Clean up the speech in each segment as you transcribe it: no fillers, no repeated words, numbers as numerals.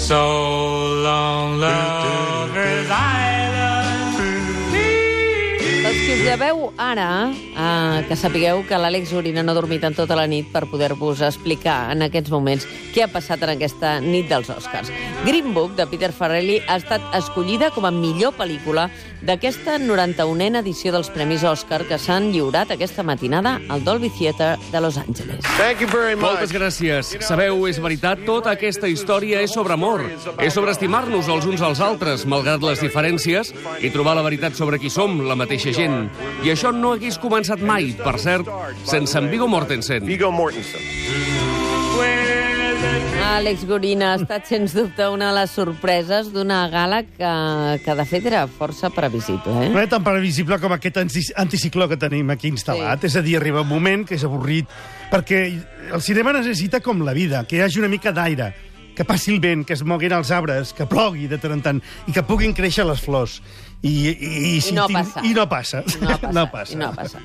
So long, Lover's Island. Els que us lleveu ara, que sapigueu que l'Àlex Gorina no ha dormit en tota la nit per poder-vos explicar en aquests moments què ha passat en aquesta nit dels Oscars. Green Book, de Peter Farrelly, ha estat escollida com a millor pel·lícula d'aquesta 91a edició dels Premis Òscar que s'han lliurat aquesta matinada al Dolby Theatre de Los Angeles. Moltes gràcies. Sabeu, és veritat, tota aquesta història és sobre amor. És sobre estimar-nos els uns als altres, malgrat les diferències, i trobar la veritat sobre qui som, la mateixa gent. I això no hagués començat mai, per cert, sense en Viggo Mortensen. Àlex Gorina ha estat, sens dubte, una de les sorpreses d'una gala que de fet, era força previsible. No és tan previsible com aquest anticicló que tenim aquí instal·lat. Sí. És a dir, arriba un moment que és avorrit, perquè el cinema necessita com la vida, que hi hagi una mica d'aire, que passi el vent, que es moguin els arbres, que plogui de tant en tant, i que puguin créixer les flors. I no passa. I no passa. No passa.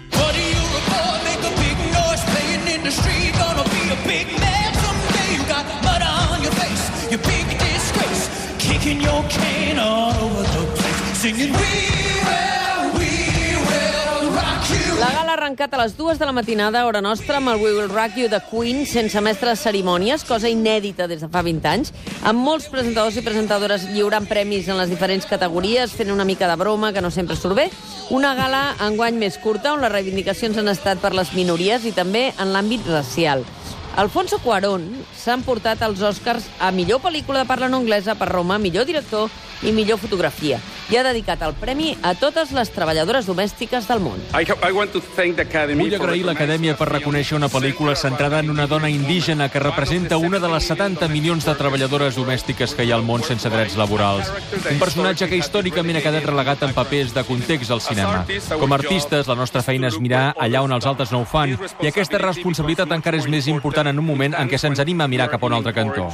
La gala ha arrencat a les 2 de la matinada, hora nostra, amb el We Will Rock You de Queen, sense mestres cerimònies, cosa inèdita des de fa 20 anys, amb molts presentadors i presentadores lliurant premis en les diferents categories, fent una mica de broma, que no sempre surt bé. Una gala enguany més curta, on les reivindicacions han estat per les minories i també en l'àmbit racial. Alfonso Cuarón s'ha emportat els Oscars a millor pel·lícula de parla no anglesa per Roma, millor director i millor fotografia. I ha dedicat el premi a totes les treballadores domèstiques del món. Vull agrair l'Acadèmia per reconèixer una pel·lícula centrada en una dona indígena que representa una de les 70 milions de treballadores domèstiques que hi ha al món sense drets laborals. Un personatge que històricament ha quedat relegat en papers de context al cinema. Com a artistes, la nostra feina és mirar allà on els altres no ho fan, i aquesta responsabilitat encara és més important en un moment en què se'ns anima a mirar cap a un altre cantó.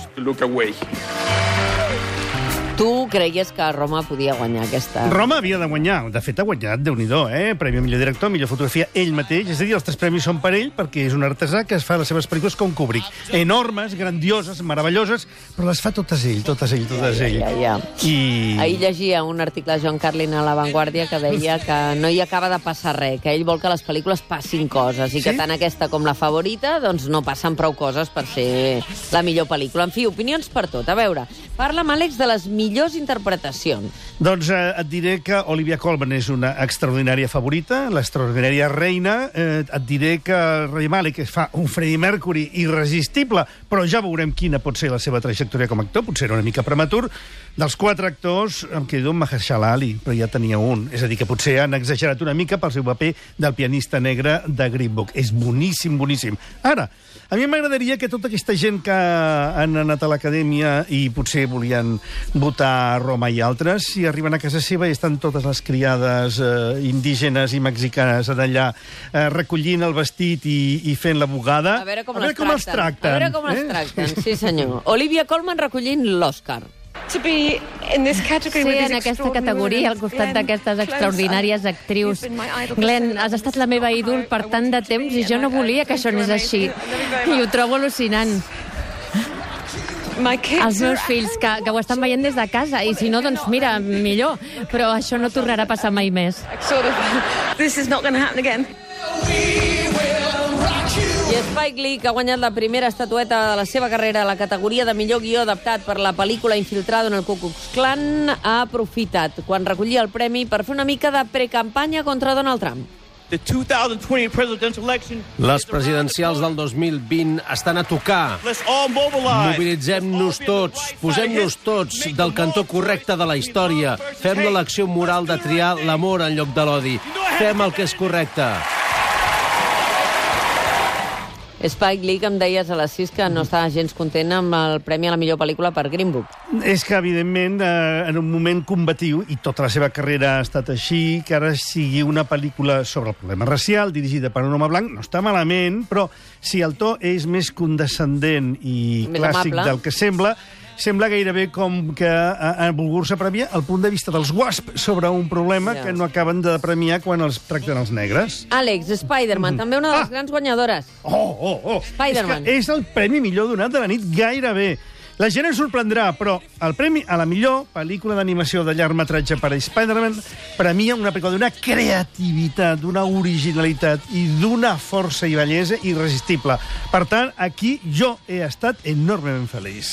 Tu creies que Roma podia guanyar aquesta... Roma havia de guanyar. De fet, ha guanyat, Déu-n'hi-do, Premi a millor director, millor fotografia, ell mateix. És a dir, els 3 premis són per ell, perquè és un artesà que es fa les seves pel·lícules com Kubrick. Enormes, grandioses, meravelloses, però les fa totes ell. Ja. Ahir llegia un article de John Carlin a La Vanguardia que deia que no hi acaba de passar res, que ell vol que les pel·lícules passin coses, i que tant aquesta com La Favorita doncs no passen prou coses per ser la millor pel·lícula. En fi, opinions per tot. A veure, parla'm, Àlex, de les millors interpretacions. Doncs et diré que Olivia Colman és una extraordinària favorita, l'extraordinària reina. Et diré que Rami Malek fa un Freddie Mercury irresistible, però ja veurem quina pot ser la seva trajectòria com a actor, potser era una mica prematur. Dels 4 actors em quedo amb Mahershala Ali, però ja tenia un. És a dir, que potser han exagerat una mica pel seu paper del pianista negre de Green Book. És boníssim, boníssim. Ara, a mi m'agradaria que tota aquesta gent que han anat a l'acadèmia i potser volien votar Roma i altres, si arriben a casa seva i estan totes les criades indígenes i mexicanes allà recollint el vestit i fent la bugada. A veure com els tracten. Sí, senyor. Olivia Colman recollint l'Oscar. Sí, en aquesta categoria, al costat d'aquestes extraordinàries actrius. Glenn, has estat la meva ídol per tant de temps i jo no volia que això anés així. I ho trobo al·lucinant. Els meus fills, que ho estan veient des de casa, i si no, doncs mira, millor. Però això no tornarà a passar mai més. I Spike Lee, que ha guanyat la primera estatueta de la seva carrera a la categoria de millor guió adaptat per la pel·lícula Infiltrado en el Ku Klux Klan, ha aprofitat, quan recollia el premi, per fer una mica de precampanya contra Donald Trump. Les presidencials del 2020 estan a tocar. Mobilitzem-nos tots, posem-nos tots del cantó correcte de la història. Fem l'elecció moral de triar l'amor en lloc de l'odi. Fem el que és correcte. Spike Lee, que em deies a les 6 que no estava gens content amb el premi a la millor pel·lícula per Green Book. És que, evidentment, en un moment combatiu, i tota la seva carrera ha estat així, que ara sigui una pel·lícula sobre el problema racial, dirigida per un home blanc, no està malament, però si el to és més condescendent i més clàssic amable del que sembla gairebé com que han volgut-se premiar el punt de vista dels WASP sobre un problema que no acaben de premiar quan els tracten els negres. Àlex, Spider-Man, també una de les grans guanyadores. Spider-Man. És el premi millor donat de la nit gairebé. La gent ens sorprendrà, però el premi a la millor pel·lícula d'animació de llargmetratge per a Spider-Man premia una pel·lícula d'una creativitat, d'una originalitat i d'una força i bellesa irresistible. Per tant, aquí jo he estat enormement feliç.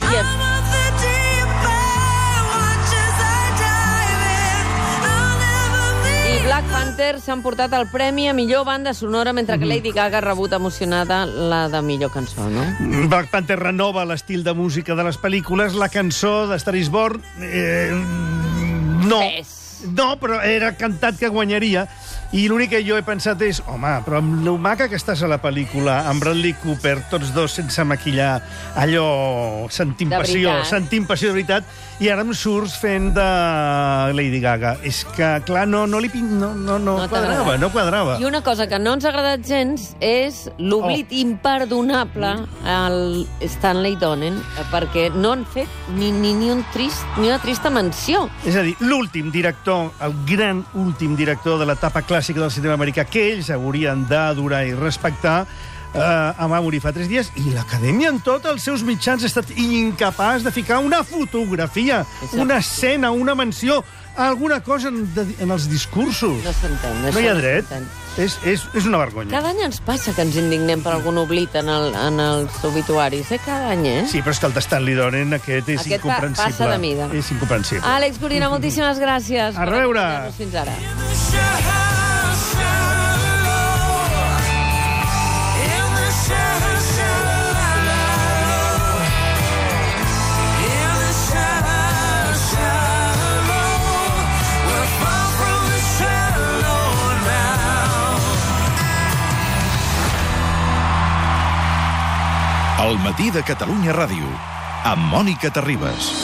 Black Panther s'ha emportat el premi a millor banda sonora, mentre que Lady Gaga ha rebut emocionada la de millor cançó, no? Black Panther renova l'estil de música de les pel·lícules. La cançó de Star is Born... No, però era cantat que guanyaria. I l'únic que jo he pensat és, home, però amb lo maca que estàs a la pel·lícula, amb Bradley Cooper, tots dos sense maquillar, allò, sentint passió de veritat, i ara em surts fent de Lady Gaga. És que, clar, no quadrava. I una cosa que no ens ha agradat gens és l'oblit imperdonable al Stanley Donen, perquè no han fet ni una trista menció. És a dir, l'últim director, el gran últim director de l'etapa clàssica del cinema americà, que ells haurien d'adorar i respectar, va morir fa 3 dies, i l'Acadèmia en tots els seus mitjans ha estat incapaç de ficar una fotografia, una escena, una menció, alguna cosa en els discursos. No s'entén. No hi ha dret. És una vergonya. Cada any ens passa que ens indignem per algun oblit en els obituaris, cada any, eh? Sí, però és que el de Stanley Donen, aquest és incomprensible. Passa de mida. És incomprensible. Àlex Gorina, moltíssimes gràcies. A reveure. Fins ara. El matí de Catalunya Ràdio, amb Mònica Terribas.